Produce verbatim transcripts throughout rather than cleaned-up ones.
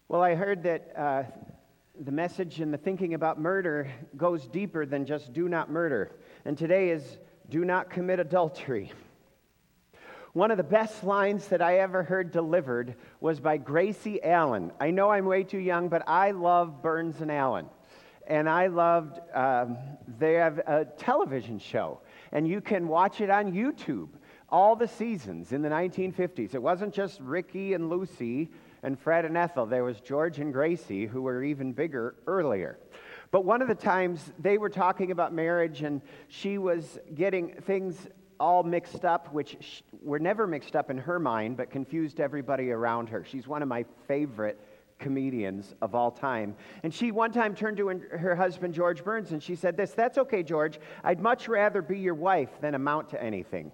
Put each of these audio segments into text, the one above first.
Well, I heard that uh, the message and the thinking about murder goes deeper than just do not murder. And today is do not commit adultery. One of the best lines that I ever heard delivered was by Gracie Allen. I know I'm way too young, but I love Burns and Allen. And I loved, um, they have a television show, and you can watch it on YouTube. All the seasons in the nineteen fifties. It wasn't just Ricky and Lucy and Fred and Ethel. There was George and Gracie, who were even bigger earlier. But one of the times they were talking about marriage, and she was getting things all mixed up, which were never mixed up in her mind, but confused everybody around her. She's one of my favorite comedians of all time. And she one time turned to her husband, George Burns, and she said this, "That's okay, George. I'd much rather be your wife than amount to anything."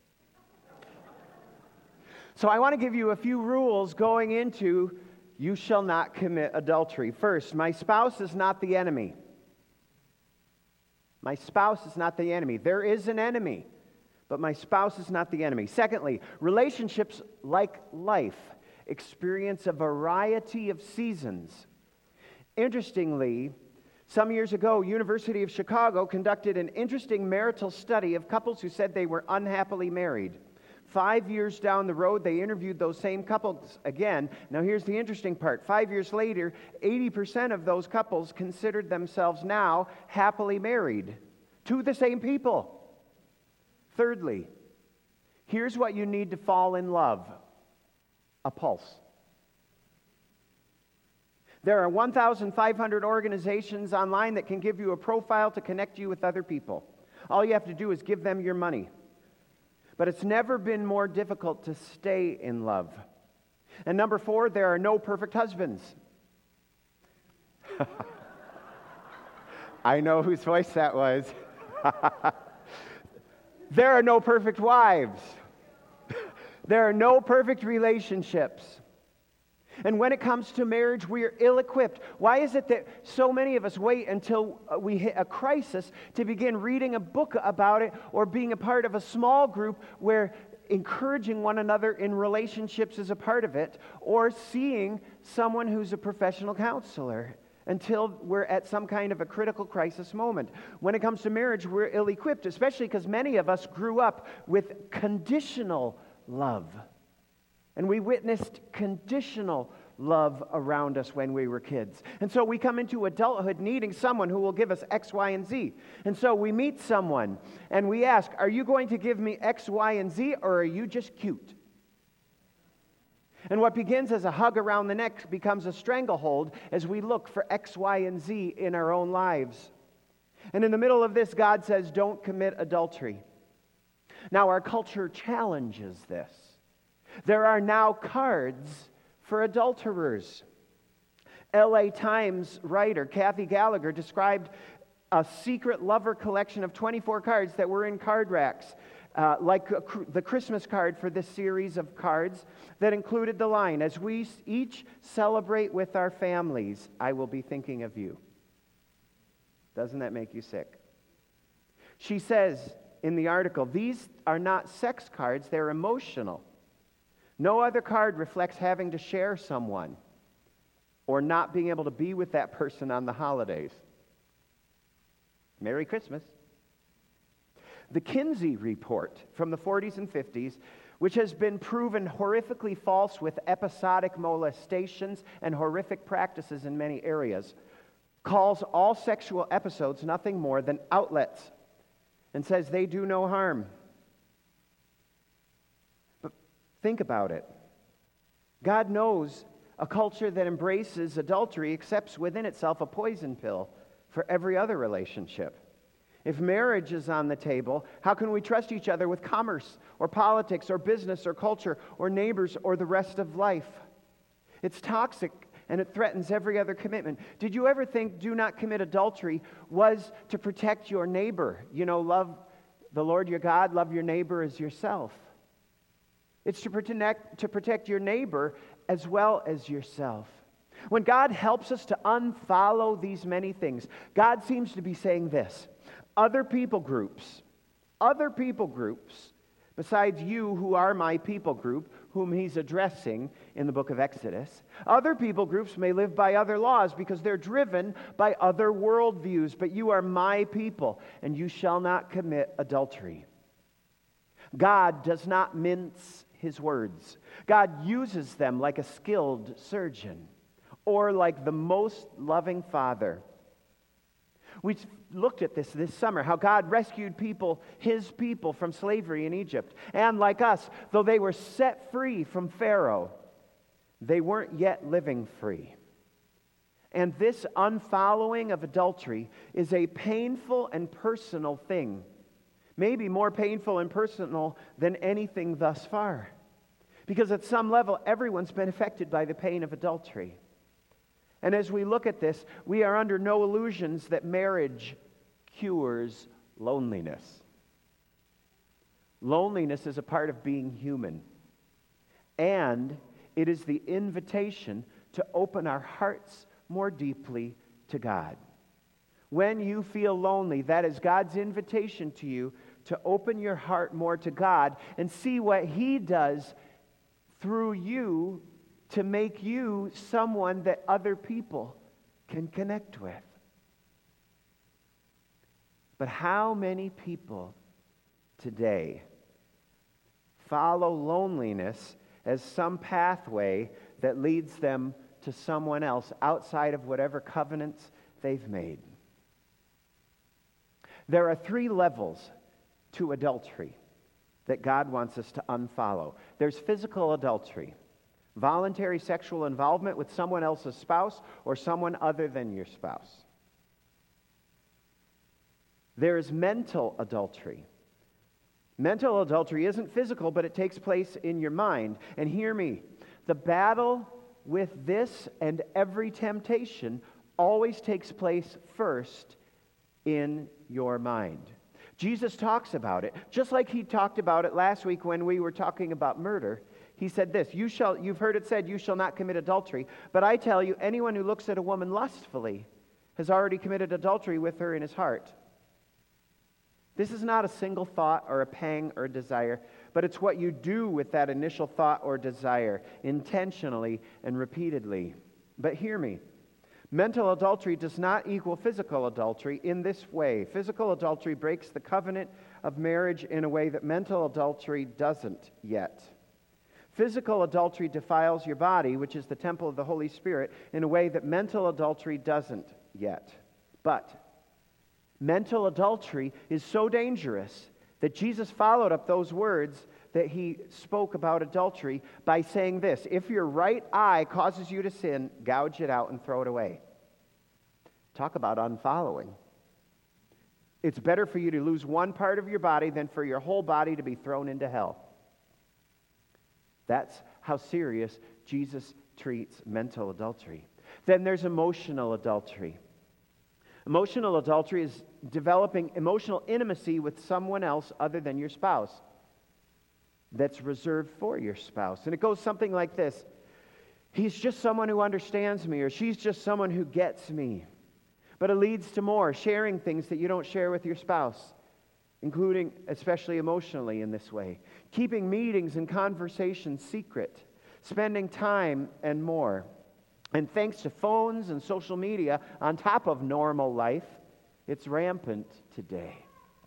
So I want to give you a few rules going into you shall not commit adultery. First, my spouse is not the enemy. My spouse is not the enemy. There is an enemy, but my spouse is not the enemy. Secondly, relationships, like life, experience a variety of seasons. Interestingly, some years ago, University of Chicago conducted an interesting marital study of couples who said they were unhappily married. Five years down the road, they interviewed those same couples again. Now, here's the interesting part. Five years later, eighty percent of those couples considered themselves now happily married to the same people. Thirdly, here's what you need to fall in love: a pulse. There are one thousand five hundred organizations online that can give you a profile to connect you with other people. All you have to do is give them your money. But it's never been more difficult to stay in love. And number four, there are no perfect husbands. I know whose voice that was. There are no perfect wives. There are no perfect relationships. And when it comes to marriage, we are ill-equipped. Why is it that so many of us wait until we hit a crisis to begin reading a book about it or being a part of a small group where encouraging one another in relationships is a part of it, or seeing someone who's a professional counselor until we're at some kind of a critical crisis moment? When it comes to marriage, we're ill-equipped, especially because many of us grew up with conditional love. And we witnessed conditional love around us when we were kids. And so we come into adulthood needing someone who will give us X, Y, and Z. And so we meet someone and we ask, are you going to give me X, Y, and Z, or are you just cute? And what begins as a hug around the neck becomes a stranglehold as we look for X, Y, and Z in our own lives. And in the middle of this, God says, don't commit adultery. Now, our culture challenges this. There are now cards for adulterers. L A Times writer Kathy Gallagher described a secret lover collection of twenty-four cards that were in card racks, uh, like a, the Christmas card for this series of cards that included the line, "As we each celebrate with our families, I will be thinking of you." Doesn't that make you sick? She says in the article, these are not sex cards, they're emotional. No other card reflects having to share someone or not being able to be with that person on the holidays. Merry Christmas. The Kinsey Report from the forties and fifties, which has been proven horrifically false with episodic molestations and horrific practices in many areas, calls all sexual episodes nothing more than outlets and says they do no harm. Think about it. God knows a culture that embraces adultery accepts within itself a poison pill for every other relationship. If marriage is on the table, how can we trust each other with commerce or politics or business or culture or neighbors or the rest of life? It's toxic and it threatens every other commitment. Did you ever think do not commit adultery was to protect your neighbor? You know, love the Lord your God, love your neighbor as yourself. It's to protect, to protect your neighbor as well as yourself. When God helps us to unfollow these many things, God seems to be saying this: other people groups, other people groups, besides you who are my people group, whom he's addressing in the book of Exodus. Other people groups may live by other laws because they're driven by other worldviews. But you are my people, and you shall not commit adultery. God does not mince his words. God uses them like a skilled surgeon or like the most loving father. We looked at this this summer, how God rescued people, his people, from slavery in Egypt. And like us, though they were set free from Pharaoh, they weren't yet living free. And this unfollowing of adultery is a painful and personal thing. Maybe more painful and personal than anything thus far. Because at some level, everyone's been affected by the pain of adultery. And as we look at this, we are under no illusions that marriage cures loneliness. Loneliness is a part of being human. And it is the invitation to open our hearts more deeply to God. When you feel lonely, that is God's invitation to you to open your heart more to God and see what he does through you to make you someone that other people can connect with. But how many people today follow loneliness as some pathway that leads them to someone else outside of whatever covenants they've made? There are three levels to adultery that God wants us to unfollow. There's physical adultery, voluntary sexual involvement with someone else's spouse or someone other than your spouse. There is mental adultery. Mental adultery isn't physical, but it takes place in your mind. And hear me, the battle with this and every temptation always takes place first in your mind. Jesus talks about it, just like he talked about it last week when we were talking about murder. He said this, you shall, you've heard it said, you shall not commit adultery. But I tell you, anyone who looks at a woman lustfully has already committed adultery with her in his heart. This is not a single thought or a pang or a desire, but it's what you do with that initial thought or desire, intentionally and repeatedly. But hear me. Mental adultery does not equal physical adultery in this way. Physical adultery breaks the covenant of marriage in a way that mental adultery doesn't yet. Physical adultery defiles your body, which is the temple of the Holy Spirit, in a way that mental adultery doesn't yet. But mental adultery is so dangerous that Jesus followed up those words that he spoke about adultery by saying this, if your right eye causes you to sin, gouge it out and throw it away. Talk about unfollowing. It's better for you to lose one part of your body than for your whole body to be thrown into hell. That's how serious Jesus treats mental adultery. Then there's emotional adultery. Emotional adultery is developing emotional intimacy with someone else other than your spouse that's reserved for your spouse. And it goes something like this. He's just someone who understands me, or she's just someone who gets me. But it leads to more, sharing things that you don't share with your spouse, including especially emotionally in this way. Keeping meetings and conversations secret, spending time and more. And thanks to phones and social media, on top of normal life, it's rampant today.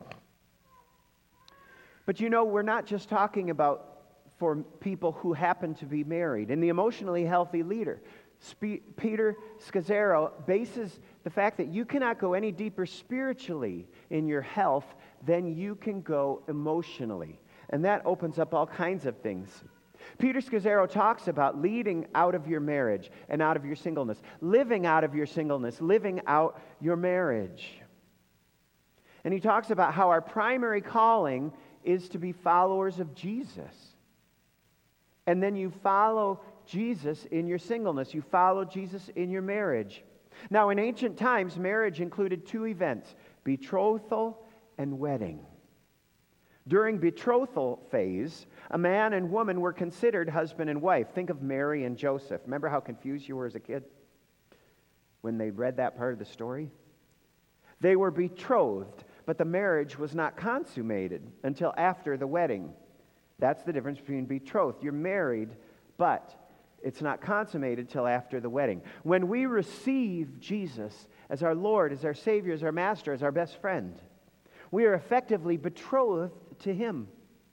But you know, we're not just talking about for people who happen to be married. And the emotionally healthy leader, Spe- Peter Scazzero, bases the fact that you cannot go any deeper spiritually in your health than you can go emotionally. And that opens up all kinds of things. Peter Scazzero talks about leading out of your marriage and out of your singleness, living out of your singleness, living out your marriage. And he talks about how our primary calling is to be followers of Jesus. And then you follow Jesus in your singleness. You follow Jesus in your marriage. Now, in ancient times, marriage included two events, betrothal and wedding. During betrothal phase, a man and woman were considered husband and wife. Think of Mary and Joseph. Remember how confused you were as a kid when they read that part of the story? They were betrothed, but the marriage was not consummated until after the wedding. That's the difference between betrothed. You're married, but it's not consummated till after the wedding. When we receive Jesus as our Lord, as our Savior, as our Master, as our best friend, we are effectively betrothed to Him.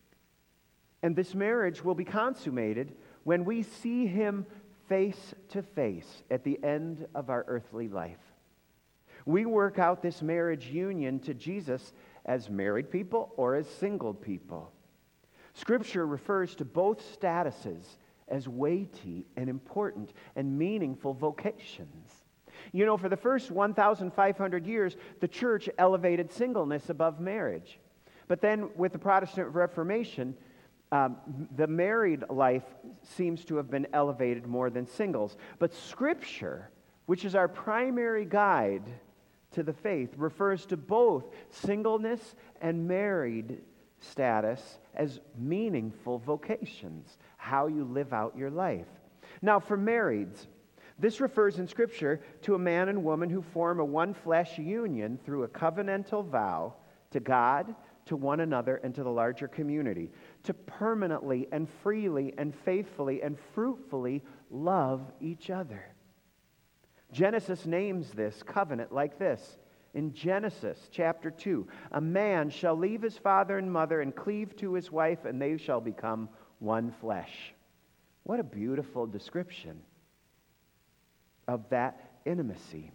And this marriage will be consummated when we see Him face to face at the end of our earthly life. We work out this marriage union to Jesus as married people or as single people. Scripture refers to both statuses as weighty and important and meaningful vocations. You know, for the first one thousand five hundred years, the church elevated singleness above marriage. But then with the Protestant Reformation, um, the married life seems to have been elevated more than singles. But Scripture, which is our primary guide to the faith, refers to both singleness and married status as meaningful vocations, how you live out your life. Now, for marrieds, this refers in Scripture to a man and woman who form a one-flesh union through a covenantal vow to God, to one another, and to the larger community, to permanently and freely and faithfully and fruitfully love each other. Genesis names this covenant like this. In Genesis chapter two, a man shall leave his father and mother and cleave to his wife, and they shall become one flesh. What a beautiful description of that intimacy.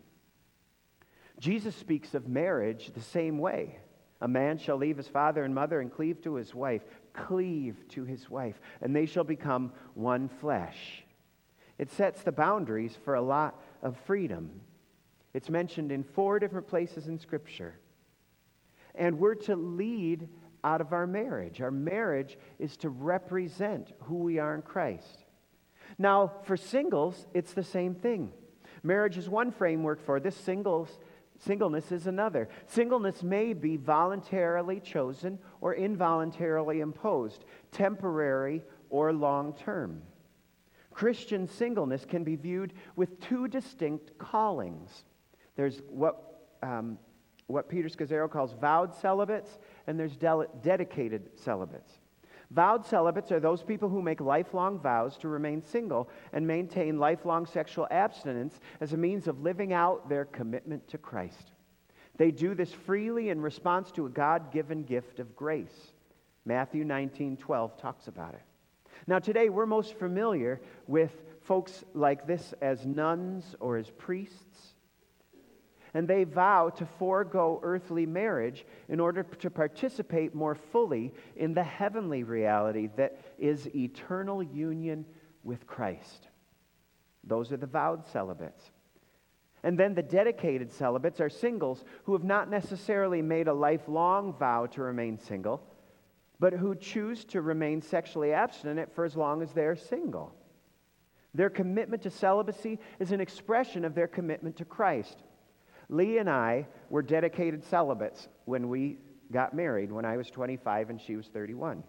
Jesus speaks of marriage the same way. A man shall leave his father and mother and cleave to his wife, cleave to his wife, and they shall become one flesh. It sets the boundaries for a lot of freedom. It's mentioned in four different places in Scripture. And we're to lead out of our marriage. Our marriage is to represent who we are in Christ. Now, for singles, it's the same thing. Marriage is one framework for this. Singles, singleness is another. Singleness may be voluntarily chosen or involuntarily imposed, temporary or long-term. Christian singleness can be viewed with two distinct callings. There's what um, what Peter Scazzero calls vowed celibates, and there's de- dedicated celibates. Vowed celibates are those people who make lifelong vows to remain single and maintain lifelong sexual abstinence as a means of living out their commitment to Christ. They do this freely in response to a God-given gift of grace. Matthew nineteen twelve talks about it. Now today we're most familiar with folks like this as nuns or as priests. And they vow to forego earthly marriage in order to participate more fully in the heavenly reality that is eternal union with Christ. Those are the vowed celibates. And then the dedicated celibates are singles who have not necessarily made a lifelong vow to remain single, but who choose to remain sexually abstinent for as long as they're single. Their commitment to celibacy is an expression of their commitment to Christ. Lee and I were dedicated celibates when we got married, when I was twenty-five and she was thirty-one.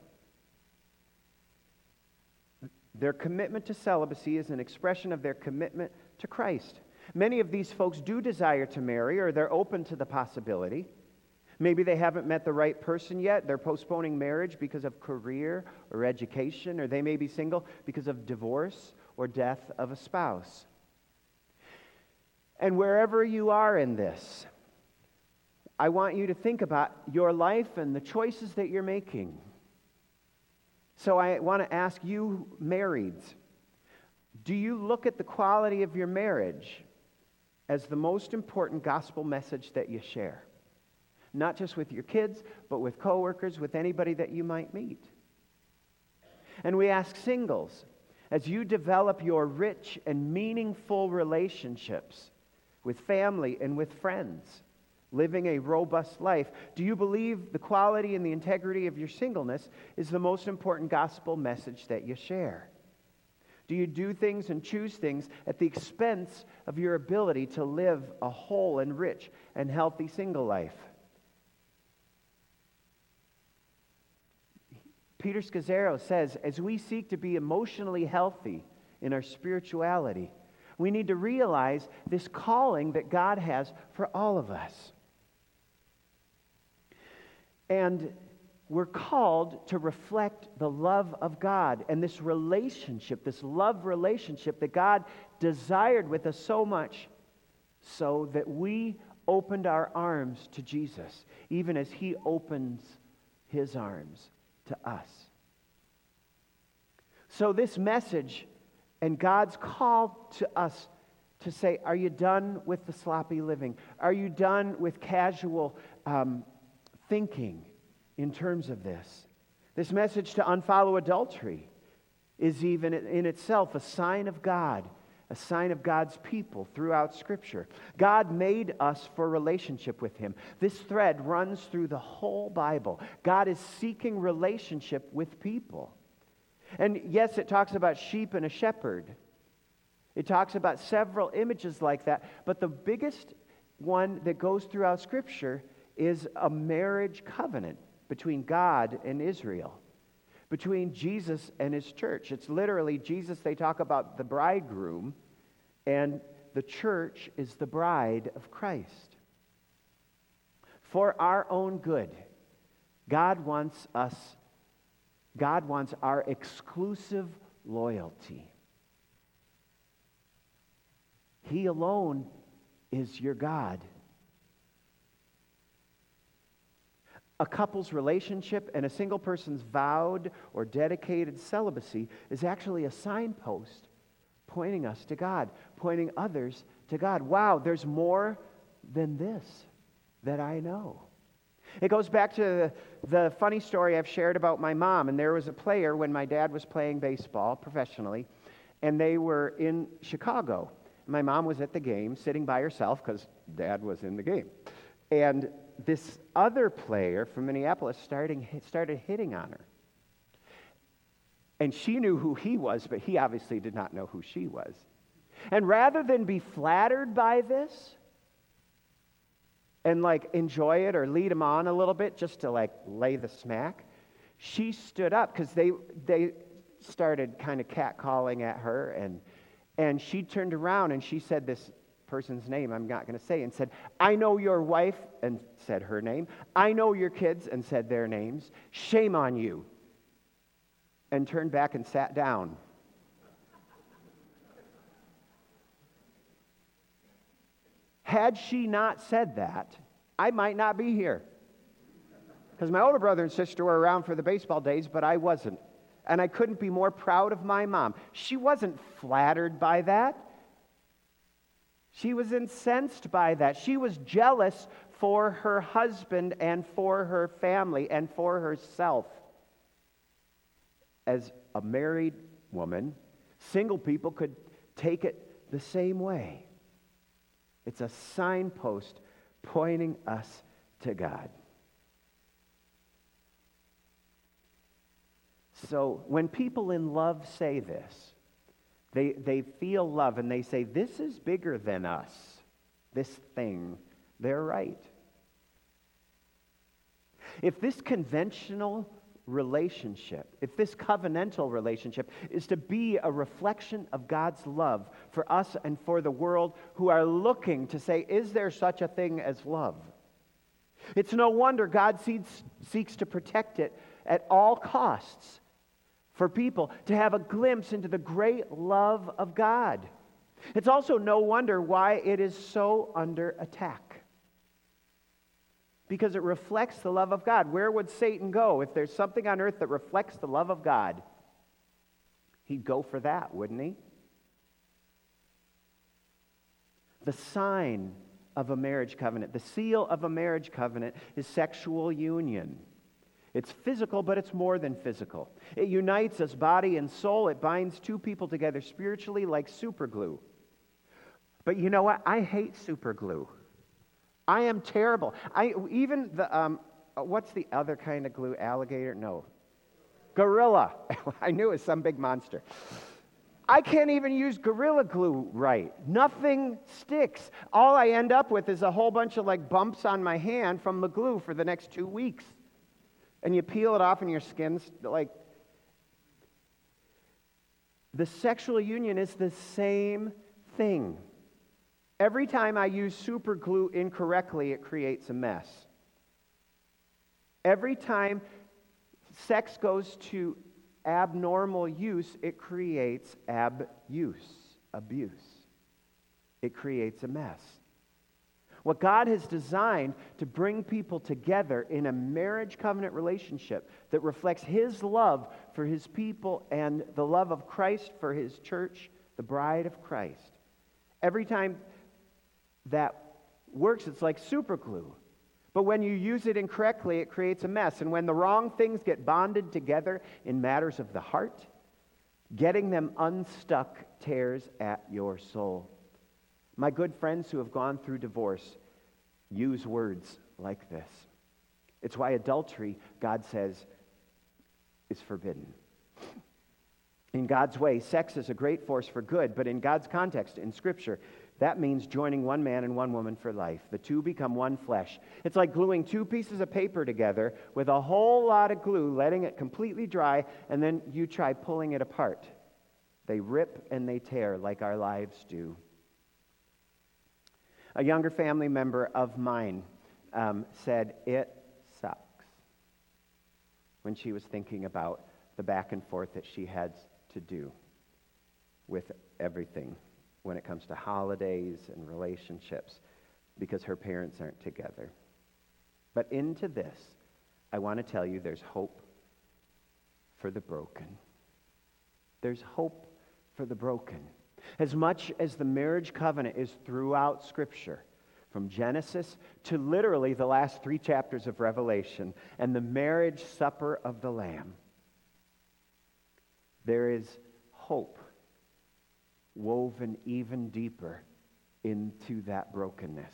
Their commitment to celibacy is an expression of their commitment to Christ. Many of these folks do desire to marry, or they're open to the possibility. Maybe they haven't met the right person yet. They're postponing marriage because of career or education, or they may be single because of divorce or death of a spouse. And wherever you are in this, I want you to think about your life and the choices that you're making. So I want to ask you, marrieds, do you look at the quality of your marriage as the most important gospel message that you share? Not just with your kids, but with coworkers, with anybody that you might meet. And we ask singles, as you develop your rich and meaningful relationships with family and with friends, living a robust life, do you believe the quality and the integrity of your singleness is the most important gospel message that you share? Do you do things and choose things at the expense of your ability to live a whole and rich and healthy single life? Peter Scazzero says, as we seek to be emotionally healthy in our spirituality, we need to realize this calling that God has for all of us. And we're called to reflect the love of God and this relationship, this love relationship that God desired with us so much, so that we opened our arms to Jesus, even as he opens his arms to us. So this message and God's call to us to say, are you done with the sloppy living? Are you done with casual um, thinking in terms of this? This message to unfollow adultery is even in itself a sign of God, a sign of God's people throughout Scripture. God made us for relationship with him. This thread runs through the whole Bible. God is seeking relationship with people. And yes, it talks about sheep and a shepherd. It talks about several images like that. But the biggest one that goes throughout Scripture is a marriage covenant between God and Israel, between Jesus and his church. It's literally Jesus, they talk about the bridegroom, and the church is the bride of Christ. For our own good, God wants us, God wants our exclusive loyalty. He alone is your God. A couple's relationship and a single person's vowed or dedicated celibacy is actually a signpost pointing us to God, pointing others to God. Wow, there's more than this that I know. It goes back to the, the funny story I've shared about my mom. And there was a player when my dad was playing baseball professionally, and they were in Chicago. My mom was at the game, sitting by herself because Dad was in the game. And this other player from Minneapolis starting, started hitting on her. And she knew who he was, but he obviously did not know who she was. And rather than be flattered by this and like enjoy it or lead him on a little bit just to like lay the smack, she stood up because they they started kind of catcalling at her, and and she turned around and she said this person's name, I'm not going to say, and said, I know your wife, and said her name. I know your kids, and said their names. Shame on you. And turned back and sat down. Had she not said that, I might not be here. Because my older brother and sister were around for the baseball days, but I wasn't. And I couldn't be more proud of my mom. She wasn't flattered by that. She was incensed by that. She was jealous for her husband and for her family and for herself. As a married woman, single people could take it the same way. It's a signpost pointing us to God. So when people in love say this, They, they feel love and they say, this is bigger than us, this thing. They're right. If this conventional relationship, if this covenantal relationship is to be a reflection of God's love for us and for the world who are looking to say, is there such a thing as love? It's no wonder God seeks, seeks to protect it at all costs. For people to have a glimpse into the great love of God. It's also no wonder why it is so under attack. Because it reflects the love of God. Where would Satan go if there's something on earth that reflects the love of God? He'd go for that, wouldn't he? The sign of a marriage covenant, the seal of a marriage covenant is sexual union. It's physical, but it's more than physical. It unites us, body and soul. It binds two people together spiritually like super glue. But you know what? I hate super glue. I am terrible. I even the um, what's the other kind of glue? Alligator? No. Gorilla. I knew it was some big monster. I can't even use Gorilla Glue right. Nothing sticks. All I end up with is a whole bunch of like bumps on my hand from the glue for the next two weeks. And you peel it off and your skin's like... The sexual union is the same thing. Every time I use super glue incorrectly, it creates a mess. Every time sex goes to abnormal use, it creates abuse, abuse. It creates a mess. What God has designed to bring people together in a marriage covenant relationship that reflects His love for His people and the love of Christ for His church, the bride of Christ. Every time that works, it's like super glue. But when you use it incorrectly, it creates a mess. And when the wrong things get bonded together in matters of the heart, getting them unstuck tears at your soul. My good friends who have gone through divorce use words like this. It's why adultery, God says, is forbidden. In God's way, sex is a great force for good, but in God's context, in Scripture, that means joining one man and one woman for life. The two become one flesh. It's like gluing two pieces of paper together with a whole lot of glue, letting it completely dry, and then you try pulling it apart. They rip and they tear like our lives do. A younger family member of mine um, said, "It sucks," when she was thinking about the back and forth that she had to do with everything when it comes to holidays and relationships because her parents aren't together. But into this, I want to tell you there's hope for the broken. There's hope for the broken. As much as the marriage covenant is throughout Scripture, from Genesis to literally the last three chapters of Revelation and the marriage supper of the Lamb, there is hope woven even deeper into that brokenness.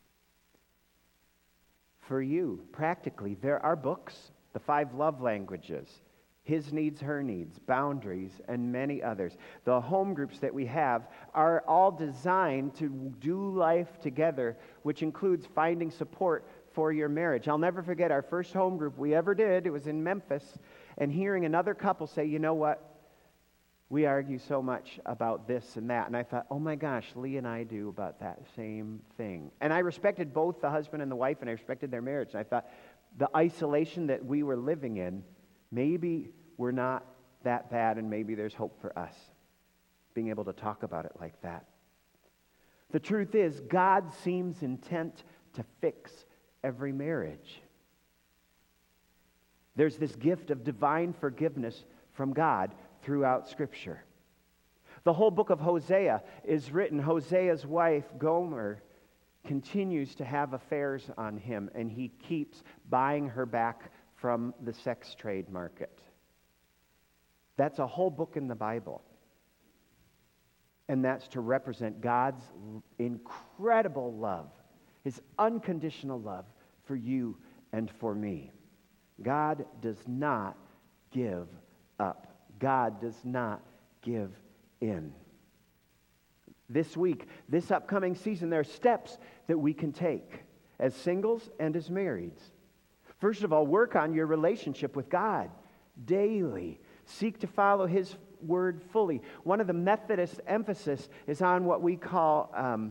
For you, practically, there are books, the five love languages, His needs, her needs, boundaries, and many others. The home groups that we have are all designed to do life together, which includes finding support for your marriage. I'll never forget our first home group we ever did. It was in Memphis, and hearing another couple say, "You know what? We argue so much about this and that." And I thought, oh my gosh, Lee and I do about that same thing. And I respected both the husband and the wife, and I respected their marriage. And I thought, the isolation that we were living in, maybe we're not that bad, and maybe there's hope for us being able to talk about it like that. The truth is, God seems intent to fix every marriage. There's this gift of divine forgiveness from God throughout Scripture. The whole book of Hosea is written. Hosea's wife, Gomer, continues to have affairs on him, and he keeps buying her back from the sex trade market. That's a whole book in the Bible. And that's to represent God's incredible love, His unconditional love for you and for me. God does not give up. God does not give in. This week, this upcoming season, there are steps that we can take as singles and as marrieds. First of all, work on your relationship with God daily. Seek to follow His word fully. One of the Methodist emphasis is on what we call um,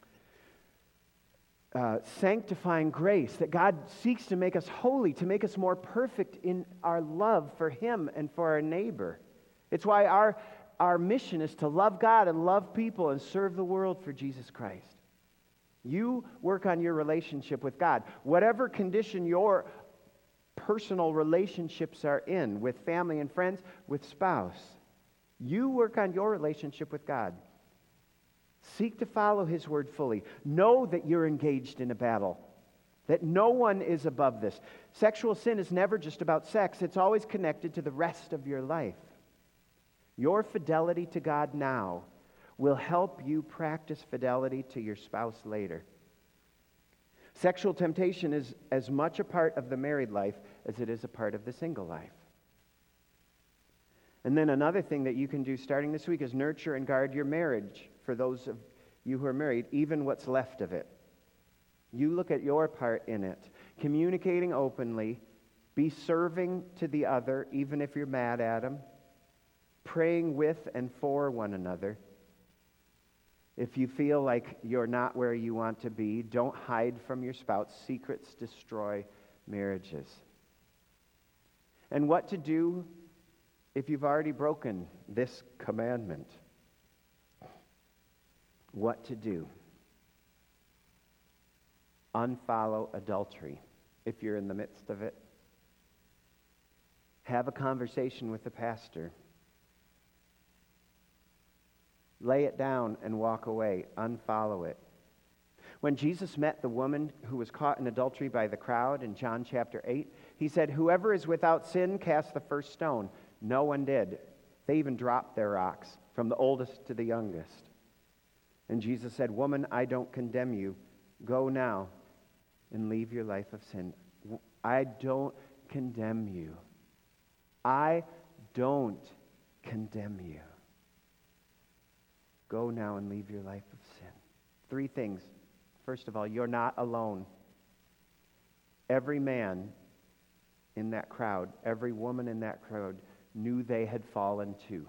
uh, sanctifying grace, that God seeks to make us holy, to make us more perfect in our love for Him and for our neighbor. It's why our, our mission is to love God and love people and serve the world for Jesus Christ. You work on your relationship with God. Whatever condition your personal relationships are in, with family and friends, with spouse, you work on your relationship with God. Seek to follow His word fully. Know that you're engaged in a battle, that no one is above this. Sexual sin is never just about sex. It's always connected to the rest of your life. Your fidelity to God now will help you practice fidelity to your spouse later. Sexual temptation is as much a part of the married life as it is a part of the single life. And then another thing that you can do starting this week is nurture and guard your marriage for those of you who are married, even what's left of it. You look at your part in it, communicating openly, be serving to the other, even if you're mad at them, praying with and for one another. If you feel like you're not where you want to be, don't hide from your spouse. Secrets destroy marriages. and what to do if you've already broken this commandment. What to do. Unfollow adultery if you're in the midst of it. Have a conversation with the pastor. Lay it down and walk away. Unfollow it. When Jesus met the woman who was caught in adultery by the crowd in John chapter eight, he said, "Whoever is without sin, cast the first stone." No one did. They even dropped their rocks, from the oldest to the youngest. And Jesus said, "Woman, I don't condemn you. Go now and leave your life of sin." I don't condemn you. I don't condemn you. Go now and leave your life of sin. Three things. First of all, you're not alone. Every man in that crowd, every woman in that crowd knew they had fallen too.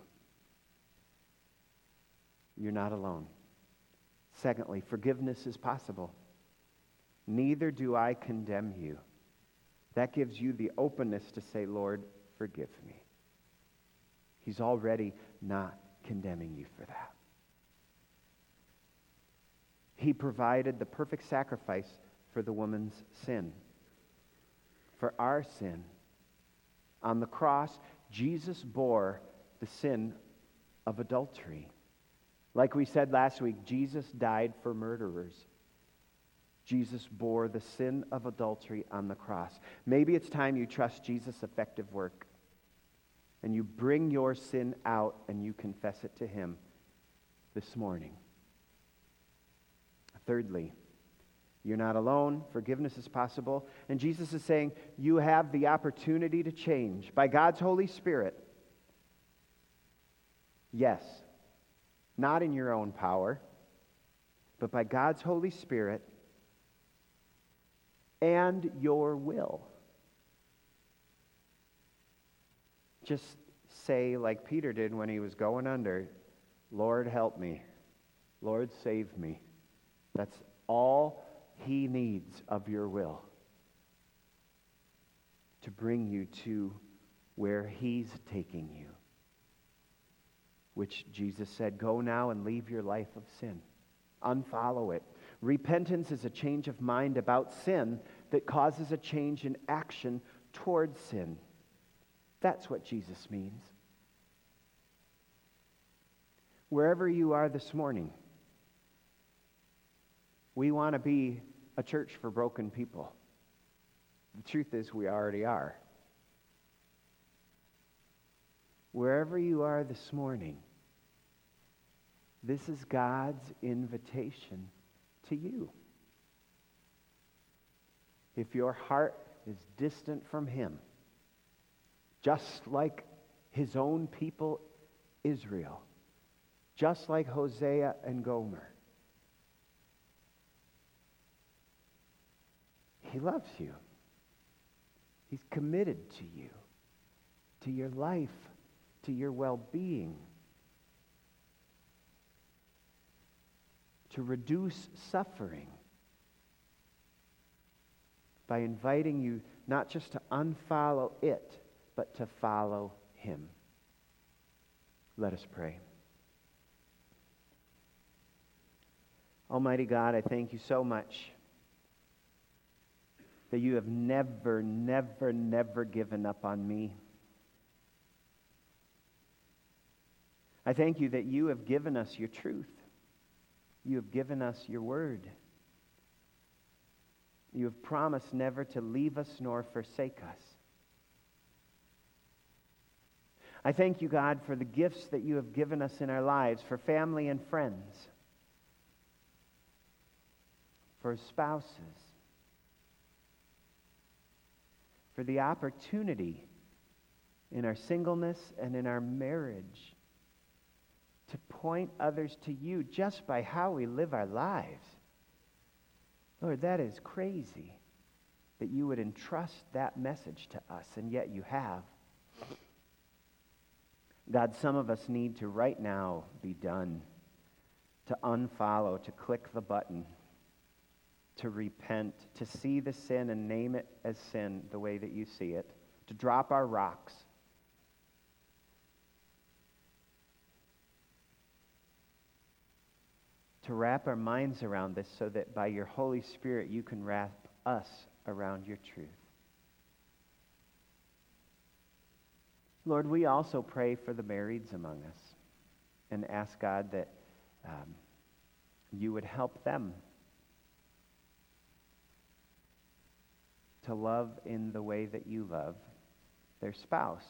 You're not alone. Secondly, forgiveness is possible. Neither do I condemn you. That gives you the openness to say, "Lord, forgive me." He's already not condemning you for that. He provided the perfect sacrifice for the woman's sin, for our sin. On the cross, Jesus bore the sin of adultery. Like we said last week, Jesus died for murderers. Jesus bore the sin of adultery on the cross. Maybe it's time you trust Jesus' effective work and you bring your sin out and you confess it to him this morning. Thirdly, you're not alone. Forgiveness is possible. And Jesus is saying you have the opportunity to change by God's Holy Spirit. Yes, not in your own power, but by God's Holy Spirit and your will. Just say, like Peter did when he was going under, "Lord, help me. Lord, save me." That's all he needs of your will to bring you to where he's taking you, which Jesus said, "Go now and leave your life of sin. Unfollow it." Repentance is a change of mind about sin that causes a change in action towards sin. That's what Jesus means. Wherever you are this morning, we want to be a church for broken people. The truth is, we already are. Wherever you are this morning, this is God's invitation to you. If your heart is distant from him, just like his own people, Israel, just like Hosea and Gomer, he loves you. He's committed to you, to your life, to your well-being, to reduce suffering by inviting you not just to unfollow it, but to follow him. Let us pray. Almighty God, I thank you so much that you have never, never, never given up on me. I thank you that you have given us your truth. You have given us your word. You have promised never to leave us nor forsake us. I thank you, God, for the gifts that you have given us in our lives, for family and friends, for spouses, for the opportunity in our singleness and in our marriage to point others to you just by how we live our lives. Lord, that is crazy that you would entrust that message to us, and yet you have. God, some of us need to right now be done, to unfollow, to click the button, to repent, to see the sin and name it as sin the way that you see it, to drop our rocks, to wrap our minds around this so that by your Holy Spirit you can wrap us around your truth. Lord, we also pray for the marrieds among us and ask God that um, you would help them to love in the way that you love their spouse.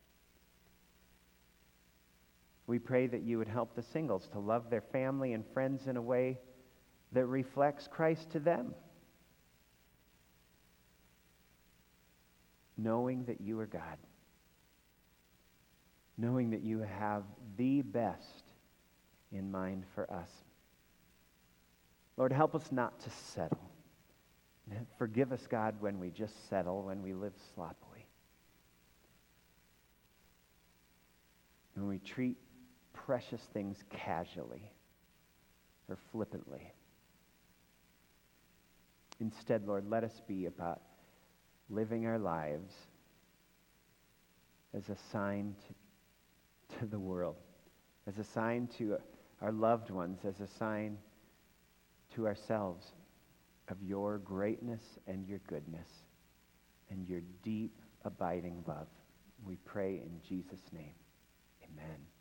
We pray that you would help the singles to love their family and friends in a way that reflects Christ to them, knowing that you are God, knowing that you have the best in mind for us. Lord, help us not to settle. Forgive us, God, when we just settle, when we live sloppily, when we treat precious things casually or flippantly. Instead, Lord, let us be about living our lives as a sign to, to the world, as a sign to our loved ones, as a sign to ourselves of your greatness and your goodness and your deep, abiding love. We pray in Jesus' name. Amen.